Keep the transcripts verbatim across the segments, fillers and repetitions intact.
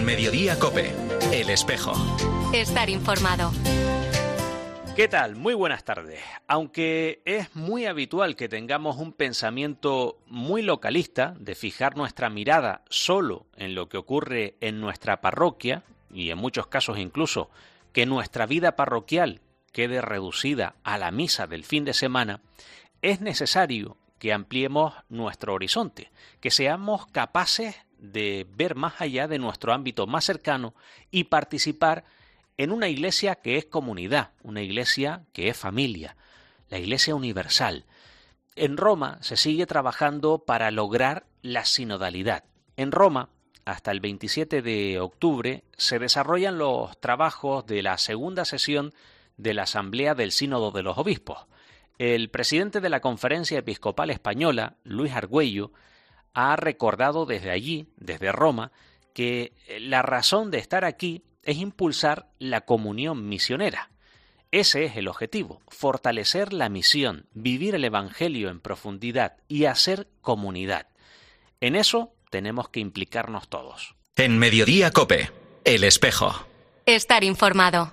Mediodía COPE, El Espejo. Estar informado. ¿Qué tal? Muy buenas tardes. Aunque es muy habitual que tengamos un pensamiento muy localista de fijar nuestra mirada solo en lo que ocurre en nuestra parroquia, y en muchos casos incluso que nuestra vida parroquial quede reducida a la misa del fin de semana, es necesario que ampliemos nuestro horizonte, que seamos capaces de ver más allá de nuestro ámbito más cercano y participar en una iglesia que es comunidad, una iglesia que es familia, la iglesia universal. En Roma se sigue trabajando para lograr la sinodalidad. En Roma, hasta el veintisiete de octubre, se desarrollan los trabajos de la segunda sesión de la Asamblea del Sínodo de los Obispos. El presidente de la Conferencia Episcopal Española, Luis Argüello, ha recordado desde allí, desde Roma, que la razón de estar aquí es impulsar la comunión misionera. Ese es el objetivo, fortalecer la misión, vivir el Evangelio en profundidad y hacer comunidad. En eso tenemos que implicarnos todos. En Mediodía COPE, El Espejo. Estar informado.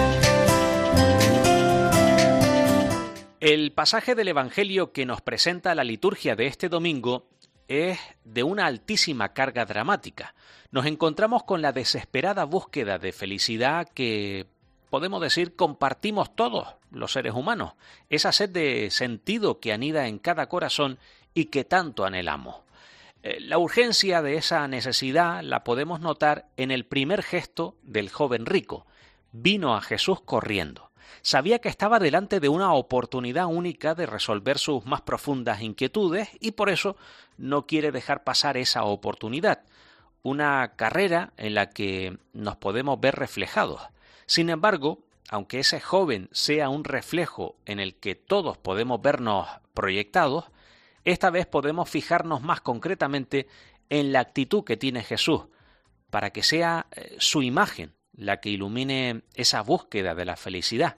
El pasaje del Evangelio que nos presenta la liturgia de este domingo es de una altísima carga dramática. Nos encontramos con la desesperada búsqueda de felicidad que, podemos decir, compartimos todos los seres humanos. Esa sed de sentido que anida en cada corazón y que tanto anhelamos. La urgencia de esa necesidad la podemos notar en el primer gesto del joven rico. Vino a Jesús corriendo. Sabía que estaba delante de una oportunidad única de resolver sus más profundas inquietudes y por eso no quiere dejar pasar esa oportunidad. Una carrera en la que nos podemos ver reflejados. Sin embargo, aunque ese joven sea un reflejo en el que todos podemos vernos proyectados, esta vez podemos fijarnos más concretamente en la actitud que tiene Jesús, para que sea su imagen la que ilumine esa búsqueda de la felicidad.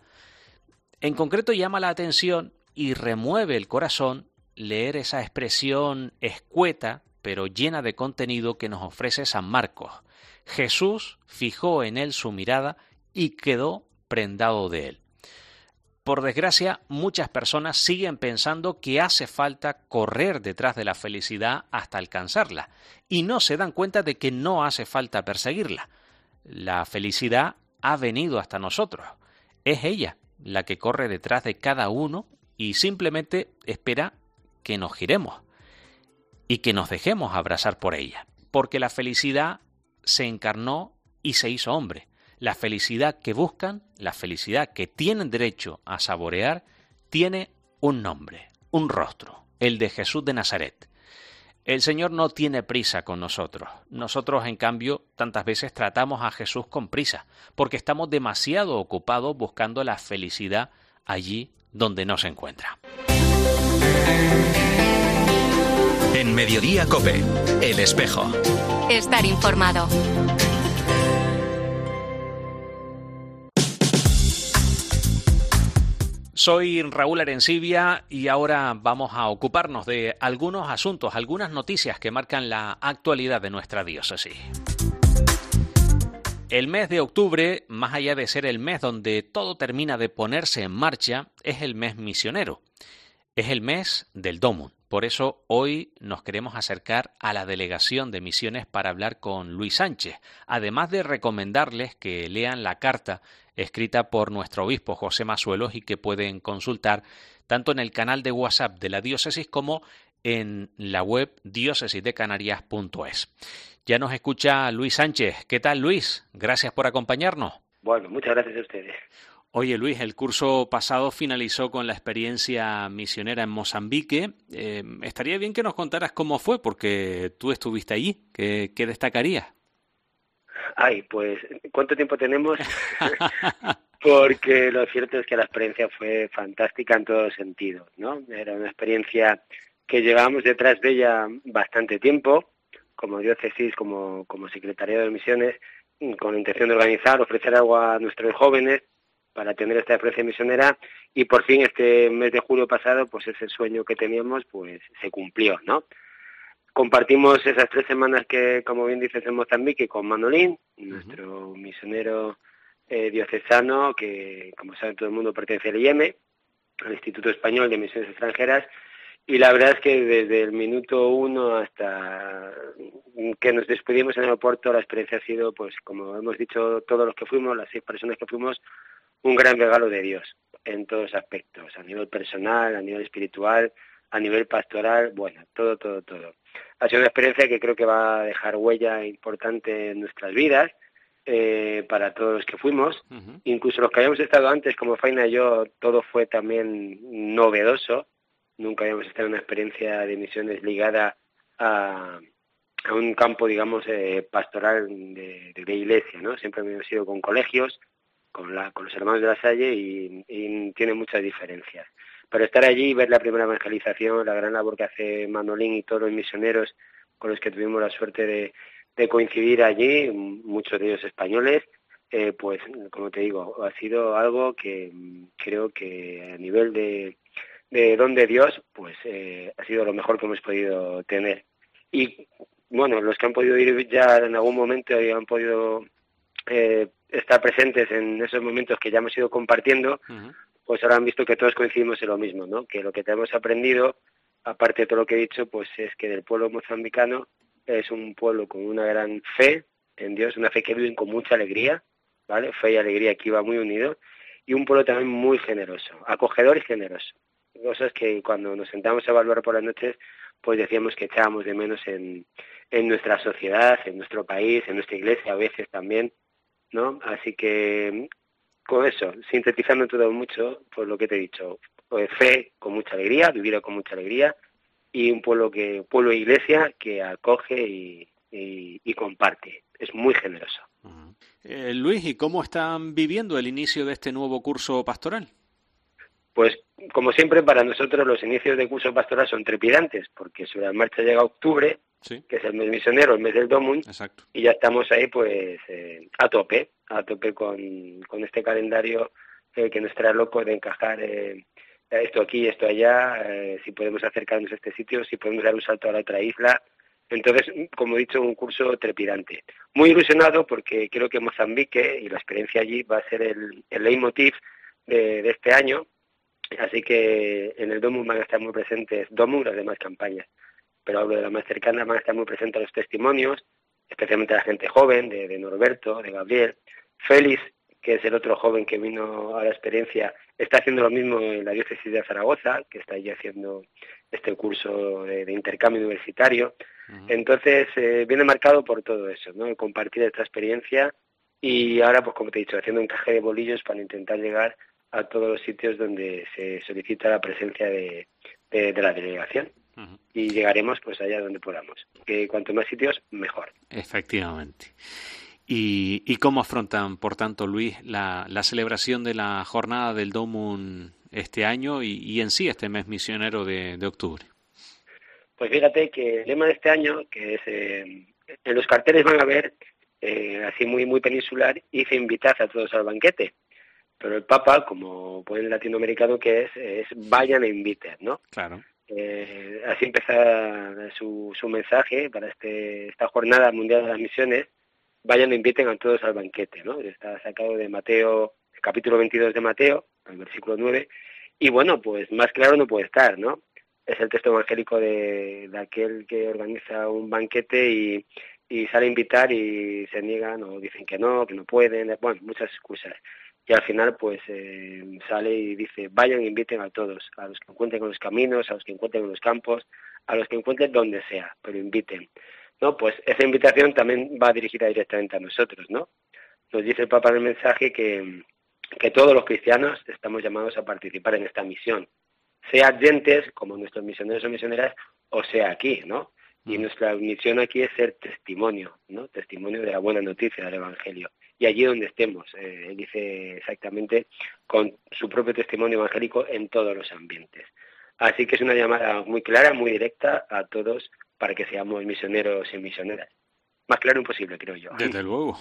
En concreto llama la atención y remueve el corazón leer esa expresión escueta pero llena de contenido que nos ofrece San Marcos. Jesús fijó en él su mirada y quedó prendado de él. Por desgracia, muchas personas siguen pensando que hace falta correr detrás de la felicidad hasta alcanzarla y no se dan cuenta de que no hace falta perseguirla. La felicidad ha venido hasta nosotros. Es ella la que corre detrás de cada uno y simplemente espera que nos giremos y que nos dejemos abrazar por ella. Porque la felicidad se encarnó y se hizo hombre. La felicidad que buscan, la felicidad que tienen derecho a saborear, tiene un nombre, un rostro, el de Jesús de Nazaret. El Señor no tiene prisa con nosotros. Nosotros, en cambio, tantas veces tratamos a Jesús con prisa, porque estamos demasiado ocupados buscando la felicidad allí donde no se encuentra. En Mediodía COPE, El Espejo. Estar informado. Soy Raúl Arencibia y ahora vamos a ocuparnos de algunos asuntos, algunas noticias que marcan la actualidad de nuestra diócesis. El mes de octubre, más allá de ser el mes donde todo termina de ponerse en marcha, es el mes misionero. Es el mes del Domum. Por eso hoy nos queremos acercar a la Delegación de Misiones para hablar con Luis Sánchez, además de recomendarles que lean la carta escrita por nuestro obispo José Mazuelos y que pueden consultar tanto en el canal de WhatsApp de la diócesis como en la web diócesis de canarias punto es. Ya nos escucha Luis Sánchez. ¿Qué tal, Luis? Gracias por acompañarnos. Bueno, muchas gracias a ustedes. Oye, Luis, el curso pasado finalizó con la experiencia misionera en Mozambique. Eh, estaría bien que nos contaras cómo fue, porque tú estuviste allí. ¿Qué, qué destacarías? Ay, pues, ¿cuánto tiempo tenemos? Porque lo cierto es que la experiencia fue fantástica en todos sentidos, ¿no? Era una experiencia que llevábamos detrás de ella bastante tiempo, como diócesis, como, como secretariado de misiones, con la intención de organizar, ofrecer algo a nuestros jóvenes para tener esta experiencia misionera, y por fin este mes de julio pasado, pues ese sueño que teníamos, pues se cumplió, ¿no? compartimos esas tres semanas que, como bien dices, en Mozambique con Manolín, nuestro uh-huh. misionero eh, diocesano, que, como sabe todo el mundo, pertenece al I E M E, al Instituto Español de Misiones Extranjeras, y la verdad es que desde el minuto uno hasta que nos despedimos en el aeropuerto, la experiencia ha sido, pues como hemos dicho todos los que fuimos, las seis personas que fuimos, un gran regalo de Dios en todos los aspectos, a nivel personal, a nivel espiritual, a nivel pastoral, bueno, todo, todo, todo. Ha sido una experiencia que creo que va a dejar huella importante en nuestras vidas, eh, para todos los que fuimos, uh-huh. incluso los que habíamos estado antes, como Faina y yo, todo fue también novedoso. Nunca habíamos estado en una experiencia de misiones ligada a, a un campo, digamos, eh, pastoral de, de, de iglesia, ¿no? Siempre habíamos ido con colegios, con, la, con los hermanos de la Salle y, y tiene muchas diferencias. Pero estar allí y ver la primera evangelización, la gran labor que hace Manolín y todos los misioneros con los que tuvimos la suerte de, de coincidir allí, muchos de ellos españoles, eh, pues, como te digo, ha sido algo que creo que a nivel de de don de Dios, pues eh, ha sido lo mejor que hemos podido tener. Y bueno, los que han podido ir ya en algún momento y han podido eh, estar presentes en esos momentos que ya hemos ido compartiendo, uh-huh. pues ahora han visto que todos coincidimos en lo mismo, ¿no? Que lo que tenemos aprendido, aparte de todo lo que he dicho, pues es que del pueblo mozambicano es un pueblo con una gran fe en Dios, una fe que viven con mucha alegría, ¿vale? Fe y alegría que iba muy unido, y un pueblo también muy generoso, acogedor y generoso. Cosas que cuando nos sentamos a evaluar por las noches, pues decíamos que echábamos de menos en, en nuestra sociedad, en nuestro país, en nuestra iglesia a veces también, ¿no? Así que con eso, sintetizando todo mucho, pues lo que te he dicho, pues fe con mucha alegría, vivido con mucha alegría, y un pueblo que pueblo e iglesia que acoge y, y, y comparte. Es muy generoso. Uh-huh. Eh, Luis, ¿y cómo están viviendo el inicio de este nuevo curso pastoral? Pues, como siempre, para nosotros los inicios de curso pastoral son trepidantes, porque sobre la marcha llega octubre, sí. que es el mes misionero, el mes del Domum, exacto. y ya estamos ahí pues eh, a tope, a tope con, con este calendario eh, que nos trae loco de encajar eh, esto aquí, esto allá, eh, si podemos acercarnos a este sitio, si podemos dar un salto a la otra isla. Entonces, como he dicho, un curso trepidante. Muy ilusionado porque creo que Mozambique y la experiencia allí va a ser el, el leitmotiv de, de este año. Así que en el Domum van a estar muy presentes Domum y las demás campañas, pero hablo de la más cercana, van a estar muy presentes los testimonios, especialmente la gente joven, de, de Norberto, de Gabriel. Félix, que es el otro joven que vino a la experiencia, está haciendo lo mismo en la diócesis de Zaragoza, que está allí haciendo este curso de, de intercambio universitario. Uh-huh. Entonces, eh, viene marcado por todo eso, ¿no? El compartir esta experiencia y ahora, pues como te he dicho, haciendo encaje de bolillos para intentar llegar a todos los sitios donde se solicita la presencia de, de, de la delegación. Uh-huh. Y llegaremos pues allá donde podamos. Que cuanto más sitios, mejor. Efectivamente. ¿Y, y cómo afrontan, por tanto, Luis, la, la celebración de la jornada del Domum este año y, y en sí este mes misionero de, de octubre? Pues fíjate que el lema de este año, que es eh, en los carteles van a ver, eh, así muy muy peninsular, hice invitad a todos al banquete. Pero el Papa, como buen latinoamericano que es, es vayan e inviten, ¿no? Claro. Eh, así empieza su, su mensaje para este esta jornada mundial de las misiones. Vayan e inviten a todos al banquete, ¿no? Está sacado de Mateo, capítulo veintidós de Mateo, el versículo nueve. Y bueno, pues más claro no puede estar, ¿no? Es el texto evangélico de, de aquel que organiza un banquete y, y sale a invitar y se niegan o dicen que no, que no pueden, bueno, muchas excusas. Y al final pues eh, sale y dice, vayan e inviten a todos, a los que encuentren en los caminos, a los que encuentren en los campos, a los que encuentren donde sea, pero inviten. No, pues esa invitación también va dirigida directamente a nosotros, ¿no? Nos dice el Papa en el mensaje que, que todos los cristianos estamos llamados a participar en esta misión, sea gentes, como nuestros misioneros o misioneras, o sea aquí, ¿no? Y nuestra misión aquí es ser testimonio, ¿no? Testimonio de la buena noticia del Evangelio. Y allí donde estemos, eh, él dice exactamente, con su propio testimonio evangélico en todos los ambientes. Así que es una llamada muy clara, muy directa a todos para que seamos misioneros y misioneras. Más claro imposible, creo yo. Desde luego.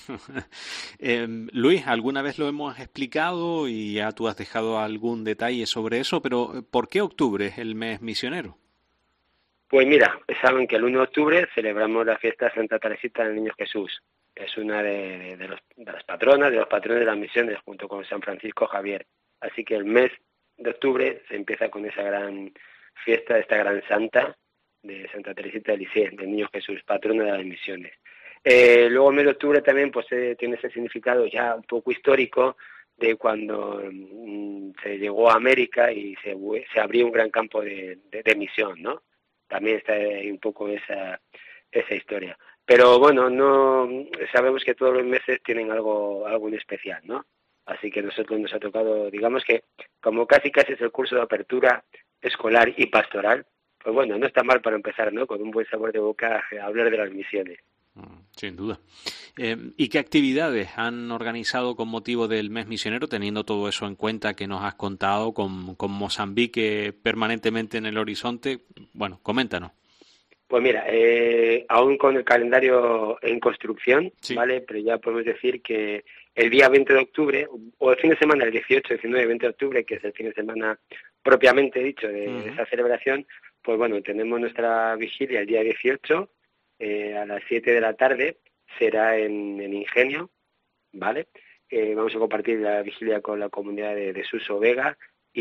eh, Luis, alguna vez lo hemos explicado y ya tú has dejado algún detalle sobre eso, pero ¿por qué octubre es el mes misionero? Pues mira, saben que el uno de octubre celebramos la fiesta de Santa Teresita del Niño Jesús. Es una de, de, los, de las patronas, de los patrones de las misiones, junto con San Francisco Javier. Así que el mes de octubre se empieza con esa gran fiesta, esta gran santa de Santa Teresita de Lisieux, del Niño Jesús, patrona de las misiones. Eh, luego el mes de octubre también pues eh, tiene ese significado ya un poco histórico de cuando mm, se llegó a América y se, se abrió un gran campo de, de, de misión, ¿no? También está ahí un poco esa esa historia. Pero bueno, no sabemos que todos los meses tienen algo algo en especial, ¿no? Así que a nosotros nos ha tocado, digamos que como casi casi es el curso de apertura escolar y pastoral, pues bueno, no está mal para empezar, ¿no? Con un buen sabor de boca a hablar de las misiones. Sin duda. Eh, ¿Y qué actividades han organizado con motivo del mes misionero, teniendo todo eso en cuenta que nos has contado, con, con Mozambique permanentemente en el horizonte? Bueno, coméntanos. Pues mira, eh, aún con el calendario en construcción, sí. ¿vale? Pero ya podemos decir que el día veinte de octubre, o el fin de semana, el dieciocho, diecinueve, veinte de octubre, que es el fin de semana propiamente dicho de uh-huh. esa celebración, pues bueno, tenemos nuestra vigilia el día dieciocho, Eh, a las siete de la tarde, será en, en Ingenio, ¿vale? Eh, vamos a compartir la vigilia con la comunidad de, de Suso Vega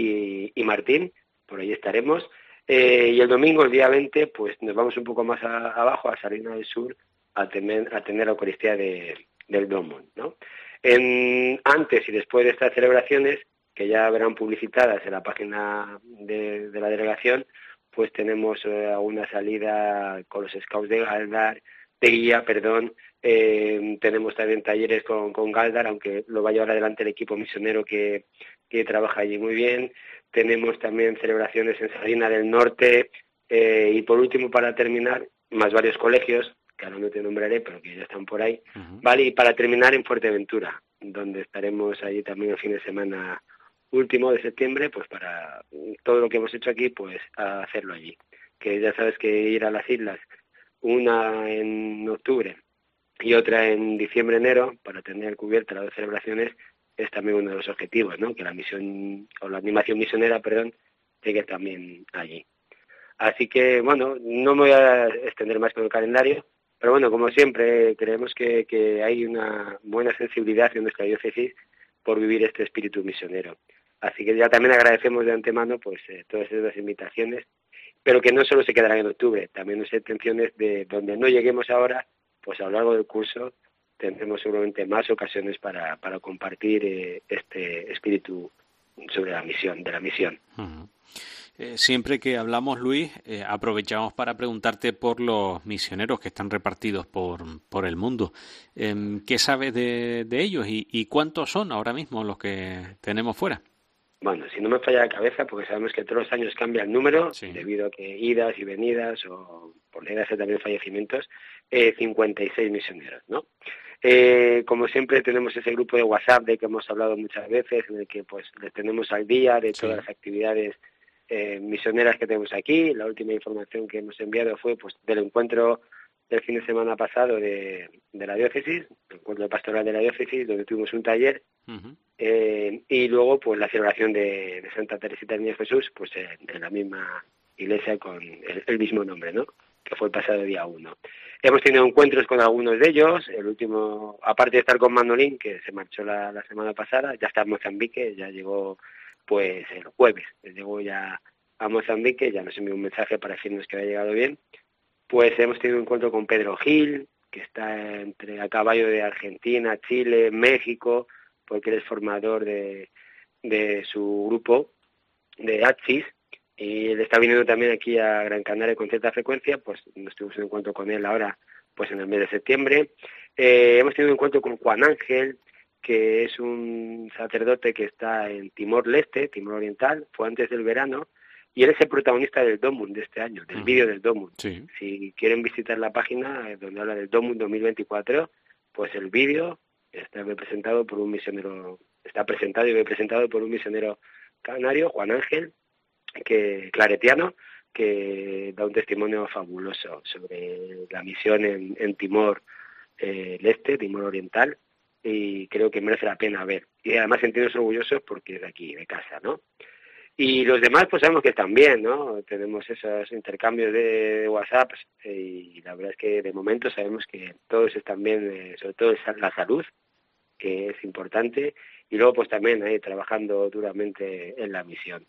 y, y Martín, por ahí estaremos. Eh, y el domingo, el día veinte, pues nos vamos un poco más a, abajo, a Salina del Sur, a tener, a tener la Eucaristía de, del Domon, ¿no? En, antes y después de estas celebraciones, que ya verán publicitadas en la página de, de la delegación, pues tenemos eh, una salida con los scouts de Galdar, de guía, perdón, eh, tenemos también talleres con, con Galdar, aunque lo va a llevar adelante el equipo misionero que, que trabaja allí muy bien, tenemos también celebraciones en Salina del Norte, eh, y por último, para terminar, más varios colegios, que ahora no te nombraré, pero que ya están por ahí, uh-huh. Vale, y para terminar en Fuerteventura, donde estaremos allí también el fin de semana último de septiembre, pues para todo lo que hemos hecho aquí, pues a hacerlo allí. Que ya sabes que ir a las islas, una en octubre y otra en diciembre-enero, para tener cubiertas las dos celebraciones, es también uno de los objetivos, ¿no? Que la misión, o la animación misionera, perdón, llegue también allí. Así que, bueno, no me voy a extender más con el calendario, pero bueno, como siempre, creemos que, que hay una buena sensibilidad en nuestra diócesis por vivir este espíritu misionero. Así que ya también agradecemos de antemano pues eh, todas esas invitaciones, pero que no solo se quedarán en octubre, también nuestras intenciones de donde no lleguemos ahora, pues a lo largo del curso tendremos seguramente más ocasiones para, para compartir eh, este espíritu sobre la misión, de la misión. Uh-huh. Eh, siempre que hablamos, Luis, eh, aprovechamos para preguntarte por los misioneros que están repartidos por, por el mundo. Eh, ¿Qué sabes de, de ellos y, y cuántos son ahora mismo los que tenemos fuera? Bueno, si no me falla la cabeza, porque sabemos que todos los años cambia el número, sí. Debido a que idas y venidas, o por desgracia también fallecimientos, eh, cincuenta y seis misioneros, ¿no? Eh, como siempre tenemos ese grupo de WhatsApp de que hemos hablado muchas veces, en el que pues les tenemos al día de todas sí. las actividades eh, misioneras que tenemos aquí. La última información que hemos enviado fue pues del encuentro del fin de semana pasado de, de la diócesis, el encuentro pastoral de la diócesis, donde tuvimos un taller, uh-huh. eh, y luego pues la celebración de, de Santa Teresita del Niño Jesús, pues en, en la misma iglesia con el, el mismo nombre, ¿no? Que fue el pasado día uno. Hemos tenido encuentros con algunos de ellos, el último, aparte de estar con Manolín, que se marchó la, la semana pasada, ya está en Mozambique, ya llegó pues el jueves, llegó ya a Mozambique, ya nos envió un mensaje para decirnos que había llegado bien. Pues hemos tenido un encuentro con Pedro Gil, que está entre a caballo de Argentina, Chile, México, porque él es formador de, de su grupo de Axis, y él está viniendo también aquí a Gran Canaria con cierta frecuencia, pues nos tuvimos un encuentro con él ahora, pues en el mes de septiembre. Eh, hemos tenido un encuentro con Juan Ángel, que es un sacerdote que está en Timor-Leste, Timor Oriental, fue antes del verano, y él es el protagonista del Domund de este año, del uh-huh. vídeo del Domund. Sí. Si quieren visitar la página donde habla del Domund dos mil veinticuatro, pues el vídeo está representado por un misionero, está presentado y representado por un misionero canario, Juan Ángel, que claretiano, que da un testimonio fabuloso sobre la misión en, en Timor eh, Leste, Timor Oriental, y creo que merece la pena ver. Y además sentirnos orgullosos porque es de aquí, de casa, ¿no? Y los demás pues sabemos que están bien, ¿no? Tenemos esos intercambios de WhatsApp y la verdad es que de momento sabemos que todos están bien, eh, sobre todo la salud, que es importante, y luego pues también ahí trabajando duramente en la misión.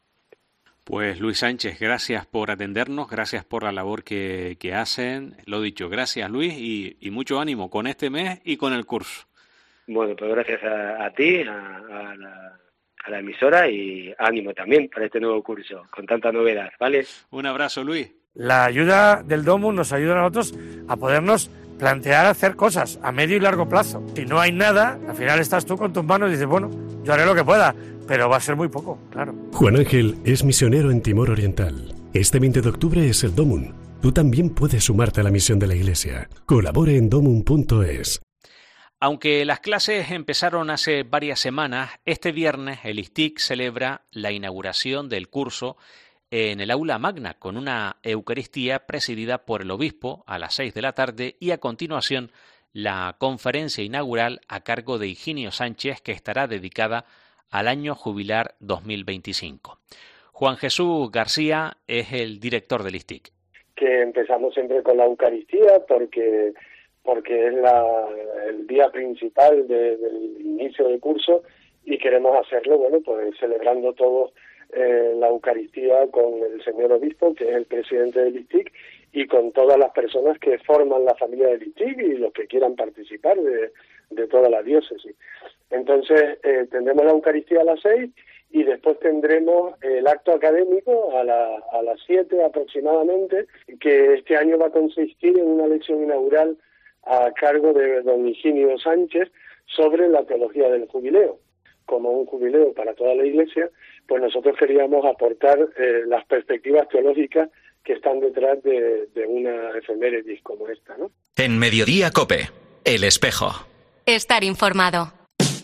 Pues Luis Sánchez, gracias por atendernos, gracias por la labor que, que hacen. Lo dicho, gracias Luis y, y mucho ánimo con este mes y con el curso. Bueno, pues gracias a, a ti, a, a, la, a la emisora y ánimo también para este nuevo curso, con tanta novedad, ¿vale? Un abrazo, Luis. La ayuda del Domus nos ayuda a nosotros a podernos plantear hacer cosas a medio y largo plazo. Si no hay nada, al final estás tú con tus manos y dices, bueno, yo haré lo que pueda, pero va a ser muy poco, claro. Juan Ángel es misionero en Timor Oriental. Este veinte de octubre es el Domum. Tú también puedes sumarte a la misión de la Iglesia. Colabore en domum punto es. Aunque las clases empezaron hace varias semanas, este viernes el I S T I C celebra la inauguración del curso en el aula magna con una Eucaristía presidida por el obispo a las seis de la tarde y a continuación la conferencia inaugural a cargo de Higinio Sánchez, que estará dedicada al año jubilar dos mil veinticinco. Juan Jesús García es el director del I S T I C. Que empezamos siempre con la Eucaristía porque porque es la, el día principal de, del inicio del curso y queremos hacerlo, bueno, pues celebrando todos eh, la Eucaristía con el señor obispo, que es el presidente del I S T I C, y con todas las personas que forman la familia del I S T I C y los que quieran participar de, de toda la diócesis. Entonces, eh, tendremos la Eucaristía a las seis y después tendremos el acto académico a, la, a las siete aproximadamente, que este año va a consistir en una lección inaugural a cargo de don Higinio Sánchez sobre la teología del jubileo. Como un jubileo para toda la Iglesia, pues nosotros queríamos aportar eh, las perspectivas teológicas que están detrás de, de una efemérides como esta, ¿no? En Mediodía COPE, El Espejo. Estar informado.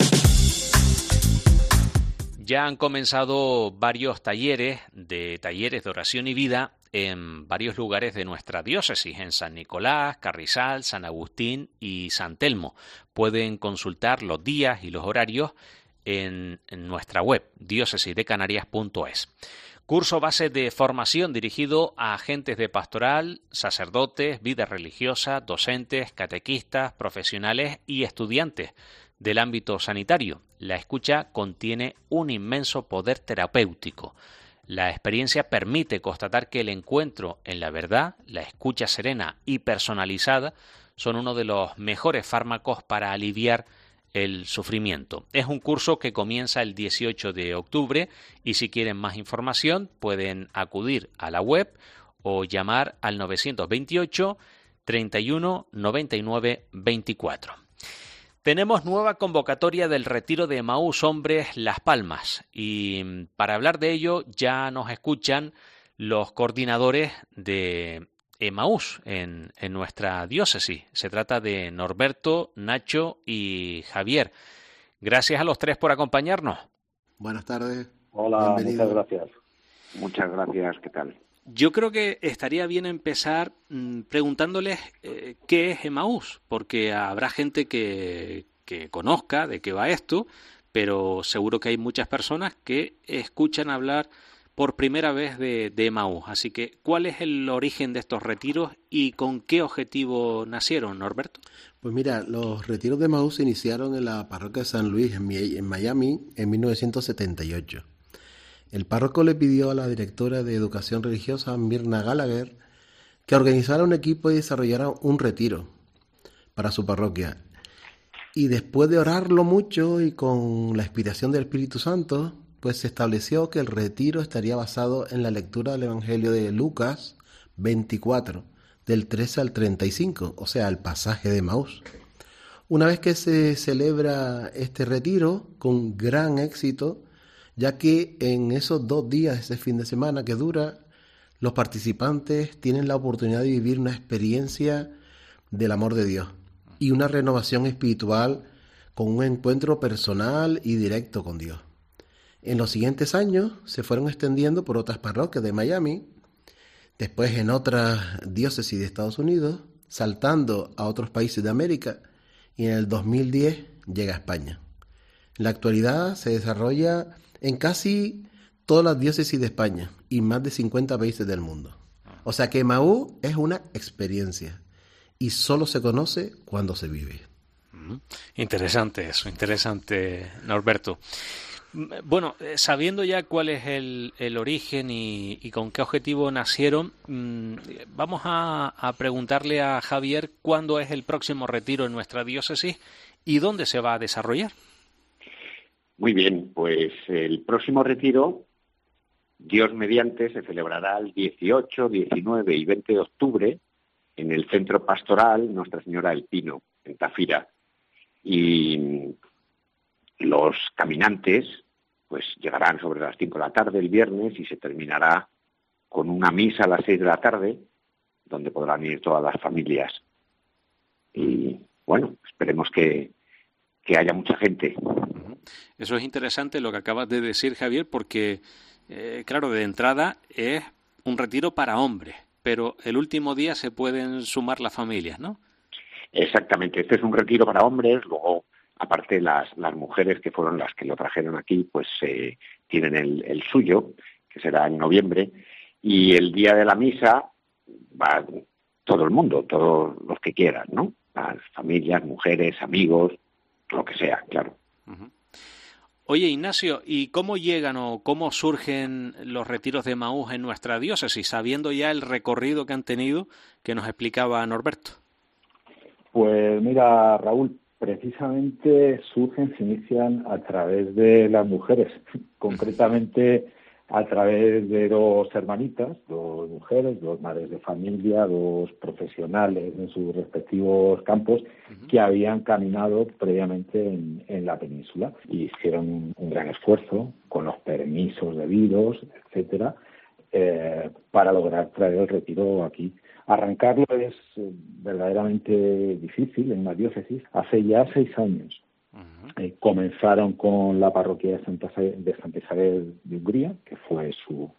Ya han comenzado varios talleres de talleres de oración y vida en varios lugares de nuestra diócesis, en San Nicolás, Carrizal, San Agustín y San Telmo. Pueden consultar los días y los horarios en, en nuestra web, diócesis de canarias punto es. Curso base de formación dirigido a agentes de pastoral, sacerdotes, vida religiosa, docentes, catequistas, profesionales y estudiantes del ámbito sanitario. La escucha contiene un inmenso poder terapéutico. La experiencia permite constatar que el encuentro en la verdad, la escucha serena y personalizada son uno de los mejores fármacos para aliviar el sufrimiento. Es un curso que comienza el dieciocho de octubre y si quieren más información pueden acudir a la web o llamar al novecientos veintiocho, treinta y uno, noventa y nueve, veinticuatro. Tenemos nueva convocatoria del retiro de Emaús Hombres Las Palmas y para hablar de ello ya nos escuchan los coordinadores de Emaús en, en nuestra diócesis. Se trata de Norberto, Nacho y Javier. Gracias a los tres por acompañarnos. Buenas tardes. Hola, Bienvenido. muchas gracias. Muchas gracias, ¿qué tal? Yo creo que estaría bien empezar mmm, preguntándoles eh, qué es Emaús, porque habrá gente que, que conozca de qué va esto, pero seguro que hay muchas personas que escuchan hablar por primera vez de, de Emaús. Así que, ¿cuál es el origen de estos retiros y con qué objetivo nacieron, Norberto? Pues mira, los retiros de Emaús se iniciaron en la parroquia de San Luis, en Miami, en mil novecientos setenta y ocho. El párroco le pidió a la directora de Educación Religiosa, Mirna Gallagher, que organizara un equipo y desarrollara un retiro para su parroquia. Y después de orarlo mucho y con la inspiración del Espíritu Santo, pues se estableció que el retiro estaría basado en la lectura del Evangelio de Lucas veinticuatro, del trece al treinta y cinco, o sea, el pasaje de Emaús. Una vez que se celebra este retiro con gran éxito, ya que en esos dos días, ese fin de semana que dura, los participantes tienen la oportunidad de vivir una experiencia del amor de Dios y una renovación espiritual con un encuentro personal y directo con Dios. En los siguientes años se fueron extendiendo por otras parroquias de Miami, después en otras diócesis de Estados Unidos, saltando a otros países de América, y en el dos mil diez llega a España. En la actualidad se desarrolla en casi todas las diócesis de España y más de cincuenta países del mundo. O sea que Emaús es una experiencia y solo se conoce cuando se vive. Interesante eso, interesante, Norberto. Bueno, sabiendo ya cuál es el, el origen y, y con qué objetivo nacieron, mmm, vamos a, a preguntarle a Javier cuándo es el próximo retiro en nuestra diócesis y dónde se va a desarrollar. Muy bien, pues el próximo retiro, Dios mediante, se celebrará el dieciocho, diecinueve y veinte de octubre en el Centro Pastoral Nuestra Señora del Pino, en Tafira. Y los caminantes pues llegarán sobre las cinco de la tarde el viernes y se terminará con una misa a las seis de la tarde, donde podrán ir todas las familias. Y bueno, esperemos que, que haya mucha gente. Eso es interesante lo que acabas de decir, Javier, porque, eh, claro, de entrada es un retiro para hombres, pero el último día se pueden sumar las familias, ¿no? Exactamente, este es un retiro para hombres, luego, aparte, las, las mujeres que fueron las que lo trajeron aquí, pues eh, tienen el, el suyo, que será en noviembre, y el día de la misa va todo el mundo, todos los que quieran, ¿no? Las familias, mujeres, amigos, lo que sea, claro. Uh-huh. Oye, Ignacio, ¿y cómo llegan o cómo surgen los retiros de Emaús en nuestra diócesis, sabiendo ya el recorrido que han tenido que nos explicaba Norberto? Pues mira, Raúl, precisamente surgen, se inician a través de las mujeres, concretamente a través de dos hermanitas, dos mujeres, dos madres de familia, dos profesionales en sus respectivos campos, uh-huh, que habían caminado previamente en, en la península y hicieron un, un gran esfuerzo con los permisos debidos, etcétera, eh, para lograr traer el retiro aquí. Arrancarlo es eh, verdaderamente difícil en la diócesis. Hace ya seis años uh-huh. eh, comenzaron con la parroquia de Santa, de Santa Isabel de Hungría, que fue su,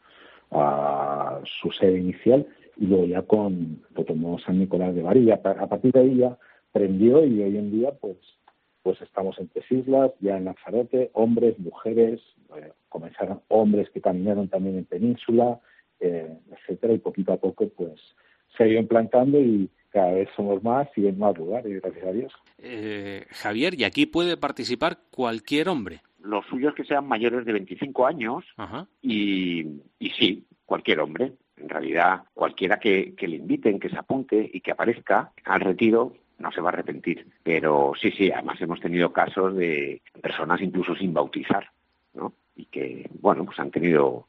uh, su sede inicial, y luego ya con lo tomó San Nicolás de Bari. A partir de ahí ya prendió y hoy en día pues pues estamos en tres islas, ya en Lanzarote, hombres, mujeres, eh, comenzaron hombres que caminaron también en península, eh, etcétera, y poquito a poco pues se ha ido implantando y cada vez somos más y en más lugares, gracias a Dios. Eh, Javier, ¿y aquí puede participar cualquier hombre? Los suyos que sean mayores de veinticinco años uh-huh. y, y sí, cualquier hombre. En realidad, cualquiera que, que le inviten, que se apunte y que aparezca al retiro, no se va a arrepentir. Pero sí, sí, además hemos tenido casos de personas incluso sin bautizar, ¿no? Y que, bueno, pues han tenido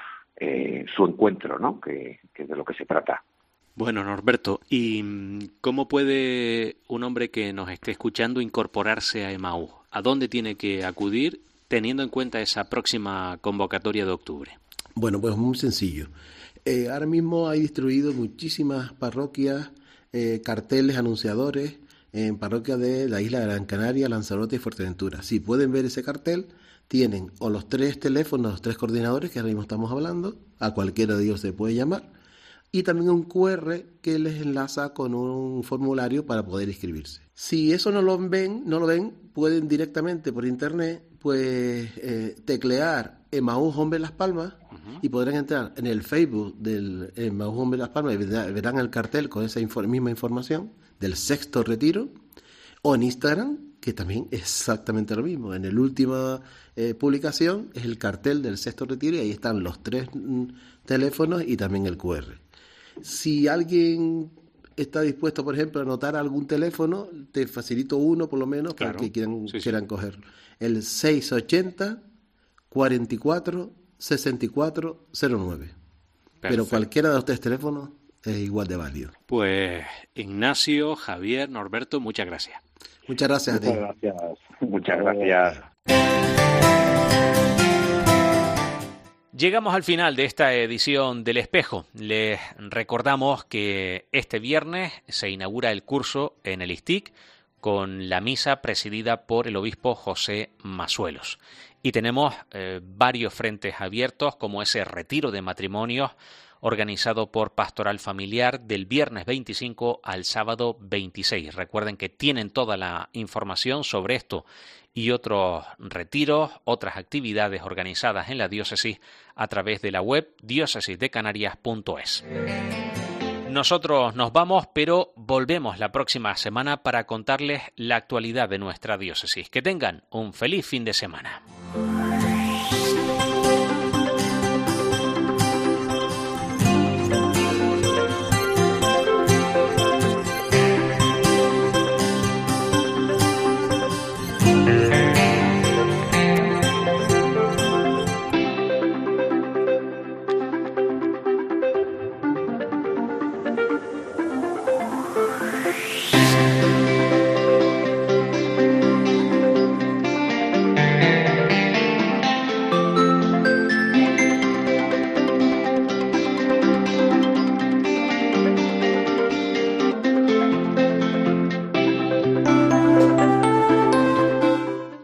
eh, su encuentro, ¿no? Que, que es de lo que se trata. Bueno, Norberto, ¿y cómo puede un hombre que nos esté escuchando incorporarse a Emaús? ¿A dónde tiene que acudir teniendo en cuenta esa próxima convocatoria de octubre? Bueno, pues muy sencillo. Eh, ahora mismo hay distribuido muchísimas parroquias, eh, carteles anunciadores en parroquias de la isla de Gran Canaria, Lanzarote y Fuerteventura. Si pueden ver ese cartel, tienen o los tres teléfonos, los tres coordinadores que ahora mismo estamos hablando, a cualquiera de ellos se puede llamar, y también un cu erre que les enlaza con un formulario para poder inscribirse. Si eso no lo ven, no lo ven, pueden directamente por internet pues eh, teclear Emaús Hombre Las Palmas uh-huh. y podrán entrar en el Facebook del Emaús Hombre Las Palmas y verán el cartel con esa infor- misma información del sexto retiro, o en Instagram, que también es exactamente lo mismo. En la última eh, publicación es el cartel del sexto retiro y ahí están los tres mm, teléfonos y también el cu erre. Si alguien está dispuesto, por ejemplo, a anotar algún teléfono, te facilito uno por lo menos para claro. que quieran, sí, quieran sí. cogerlo. El seis ochenta, cuarenta y cuatro, sesenta y cuatro cero nueve. Perfecto. Pero cualquiera de los tres teléfonos es igual de válido. Pues Ignacio, Javier, Norberto, muchas gracias. Muchas gracias muchas a ti. Gracias. Muchas gracias. Llegamos al final de esta edición del Espejo. Les recordamos que este viernes se inaugura el curso en el I S T I C con la misa presidida por el obispo José Masuelos. Y tenemos eh, varios frentes abiertos, como ese retiro de matrimonios organizado por Pastoral Familiar del viernes veinticinco al sábado veintiséis. Recuerden que tienen toda la información sobre esto y otros retiros, otras actividades organizadas en la diócesis a través de la web diócesis de canarias punto es. Nosotros nos vamos, pero volvemos la próxima semana para contarles la actualidad de nuestra diócesis. Que tengan un feliz fin de semana.